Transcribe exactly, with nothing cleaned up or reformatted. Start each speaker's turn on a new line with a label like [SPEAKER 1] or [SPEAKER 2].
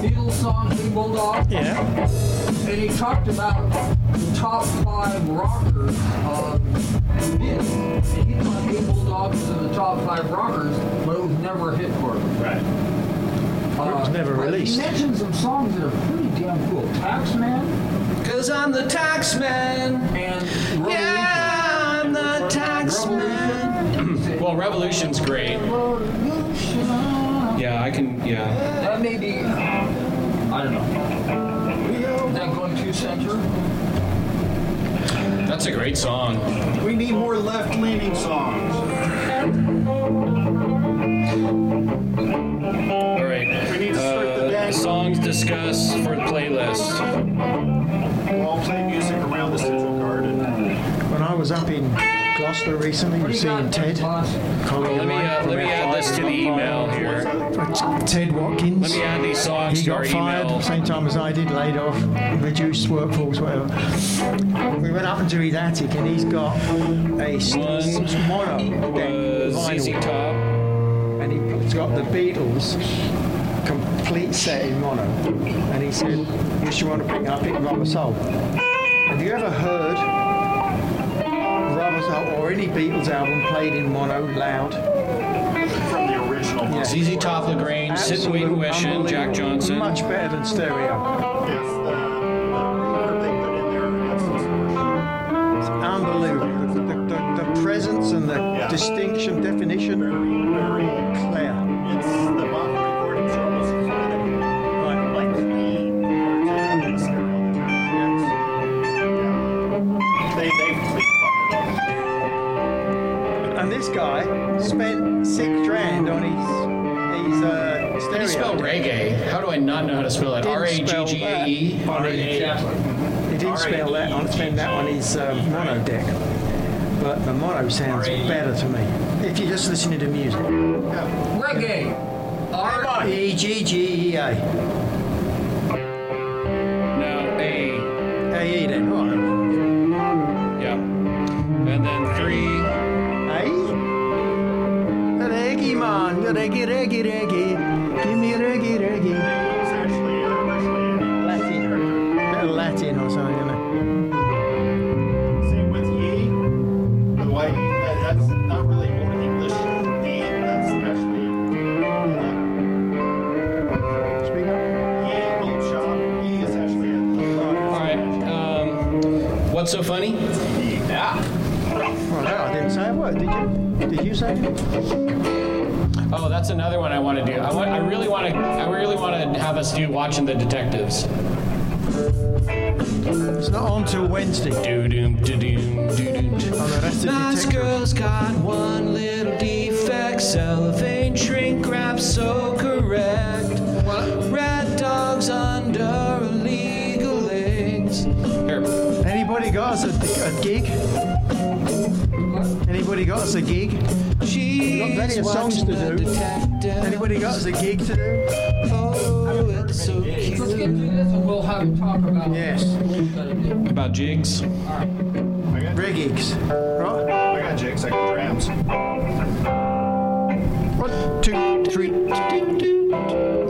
[SPEAKER 1] Beatles song, Hey Bulldog.
[SPEAKER 2] Yeah.
[SPEAKER 1] And he talked about the top five rockers on the Beatles. And he thought Hey Bulldog was in the top five rockers, but it was never a hit for him.
[SPEAKER 3] Right.
[SPEAKER 1] Uh,
[SPEAKER 2] It was never
[SPEAKER 1] but
[SPEAKER 2] released.
[SPEAKER 1] He mentioned some songs that are pretty damn cool. Taxman.
[SPEAKER 3] Cause I'm the tax man.
[SPEAKER 1] And Revolution.
[SPEAKER 3] Yeah, I'm the tax man. Well, Revolution's great.
[SPEAKER 1] Revolution.
[SPEAKER 3] Yeah, I can, yeah.
[SPEAKER 1] That may be, I don't know. Is that going too center?
[SPEAKER 3] That's a great song.
[SPEAKER 4] We need more left-leaning songs.
[SPEAKER 3] All right.
[SPEAKER 4] We need to start the
[SPEAKER 3] Uh,
[SPEAKER 4] band.
[SPEAKER 3] songs discussed for the playlist.
[SPEAKER 4] We'll all play music around the Central Garden.
[SPEAKER 2] When I was up in Gloucester recently,
[SPEAKER 1] What
[SPEAKER 2] we
[SPEAKER 1] do you
[SPEAKER 2] seeing
[SPEAKER 1] got,
[SPEAKER 2] Ted.
[SPEAKER 1] boss?
[SPEAKER 2] colleague
[SPEAKER 3] Let
[SPEAKER 2] of
[SPEAKER 3] me,
[SPEAKER 2] mine
[SPEAKER 3] uh,
[SPEAKER 2] from
[SPEAKER 3] let me
[SPEAKER 2] F
[SPEAKER 3] add this
[SPEAKER 2] five.
[SPEAKER 3] to the email here.
[SPEAKER 2] Ted Watkins.
[SPEAKER 3] Let me add these songs
[SPEAKER 2] He
[SPEAKER 3] to our
[SPEAKER 2] got fired
[SPEAKER 3] email.
[SPEAKER 2] at the same time as I did, laid off, reduced workforce, whatever. We went up into his attic and he's got a s-
[SPEAKER 3] One
[SPEAKER 2] s- mono deck
[SPEAKER 3] was Z Z
[SPEAKER 2] vinyl,
[SPEAKER 3] Top.
[SPEAKER 2] and he's got the Beatles complete set in mono. And he said, "Which you want to pick?" I picked Rubber Soul. Have you ever heard Rubber Soul or any Beatles album played in mono, loud?
[SPEAKER 4] From the original one.
[SPEAKER 2] Yeah.
[SPEAKER 3] Z Z Top, LaGrange, Sit and Wait and Wish, and Jack
[SPEAKER 2] Unbelievable.
[SPEAKER 3] Johnson.
[SPEAKER 2] Much better than stereo.
[SPEAKER 4] Yes, the, the reverb they put in there adds some sort
[SPEAKER 2] It's unbelievable. The, the, the, the presence and the
[SPEAKER 4] Yeah.
[SPEAKER 2] distinction, definition,
[SPEAKER 4] of very, very,
[SPEAKER 2] clear.
[SPEAKER 4] it's the bottom recordings are almost as good.
[SPEAKER 2] Right.
[SPEAKER 4] Like clean compared to the stereo. Yeah. They, they completely fucked it up.
[SPEAKER 2] And this guy spent six grand on his his uh,
[SPEAKER 3] How do
[SPEAKER 2] stereo.
[SPEAKER 3] you spell reggae? How do I not know how to spell it?
[SPEAKER 2] Didn't
[SPEAKER 3] R A G
[SPEAKER 2] spell
[SPEAKER 3] G A E?
[SPEAKER 2] that. On his- He didn't spell that on spend that on his um, mono deck. But the mono sounds better to me. If you're just listening to music.
[SPEAKER 1] Reggae. R
[SPEAKER 2] E G G E A.
[SPEAKER 3] No, A.
[SPEAKER 2] A E then. Right.
[SPEAKER 3] Yeah. And then three.
[SPEAKER 2] Hey? Reggae man, reggae, reggae, reggae. Give me reggae, reggae.
[SPEAKER 4] It's actually, uh, actually
[SPEAKER 2] Latin. Bit of Latin or something, isn't it?
[SPEAKER 4] same with ye. By the way, that, that's not really Old English. Ye, that's actually uh,
[SPEAKER 2] Speak up.
[SPEAKER 4] ye, old shop. Ye is actually a
[SPEAKER 3] All right. Um, what's so funny?
[SPEAKER 4] yeah.
[SPEAKER 2] Well, no, I didn't say a word, did you? Did you say it?
[SPEAKER 3] Oh, that's another one I want to do. I, want, I really want to. I really want to have us do Watching the Detectives.
[SPEAKER 2] It's not on till Wednesday.
[SPEAKER 3] Do doom do doom do doom.
[SPEAKER 2] On the rest of the
[SPEAKER 3] Nice
[SPEAKER 2] detective.
[SPEAKER 3] girl's got one little defect. Cellophane shrink wrap so correct. Rat dogs under illegal legs. Here.
[SPEAKER 2] Anybody got us a, a gig? Anybody got us a gig?
[SPEAKER 3] She's
[SPEAKER 2] Got plenty of songs
[SPEAKER 3] watching
[SPEAKER 2] to
[SPEAKER 3] the
[SPEAKER 2] do.
[SPEAKER 3] detective.
[SPEAKER 2] Anybody got us a gig to do?
[SPEAKER 3] Oh, it's so
[SPEAKER 1] Let's get
[SPEAKER 3] cute.
[SPEAKER 1] through this and we'll have a talk about
[SPEAKER 2] Yes.
[SPEAKER 1] what we've got to do.
[SPEAKER 3] About jigs.
[SPEAKER 4] I got,
[SPEAKER 2] Reg gigs. Right?
[SPEAKER 4] I got jigs, I got drams.
[SPEAKER 2] One, two, three.
[SPEAKER 3] Do, do.